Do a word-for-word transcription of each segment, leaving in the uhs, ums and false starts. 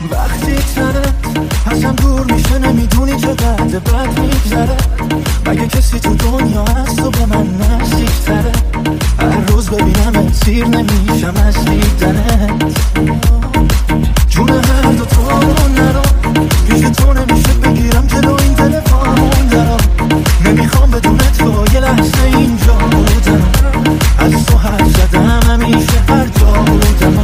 وقتی تنت ازم دور میشه نمیدونی چقدر بد میگذره. مگه کسی تو دنیا هست و به من نزدیکتره؟ هر روز ببینم سیر نمیشم از دیدنت. جون هر دو تو نرو، پیش تو نمیشه بگیرم جلو این تلفن درو. نمیخوام بدون تو یه لحظه اینجا بودم، از تو حرف زدم همیشه هر جا بودم.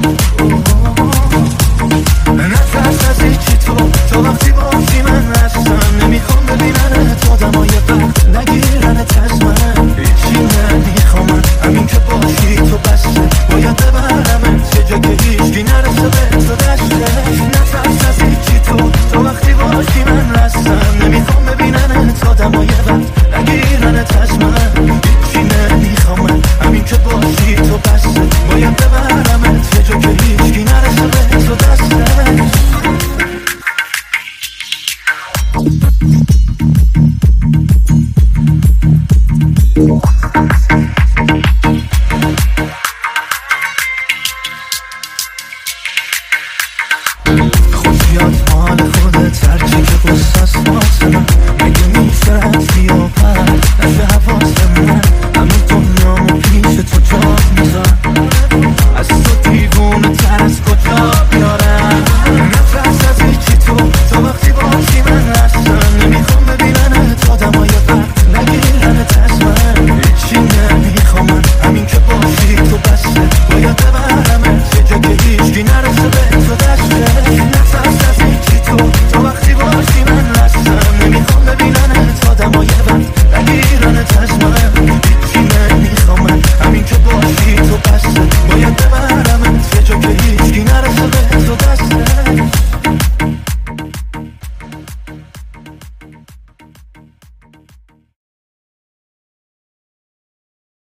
نترس از هیچی تو، تو وقتی باشی من هستم. نمیخوام ببیننت آدمای وقت نگیرنت از من. هیچی نمیخوام همین که باشی تو بسته. باید ببرمت یه جا که هیچکی نرسه به تو دسته. نترس از هیچی تو، تو وقتی باشی من هستم. نمیخوام ببیننت آدمای وقت نگیرنت از من. هیچی نمیخوام همین که باشی تو بسته. باید ببرمت یه جا که هیچکی نرسه به تو دسته. Oh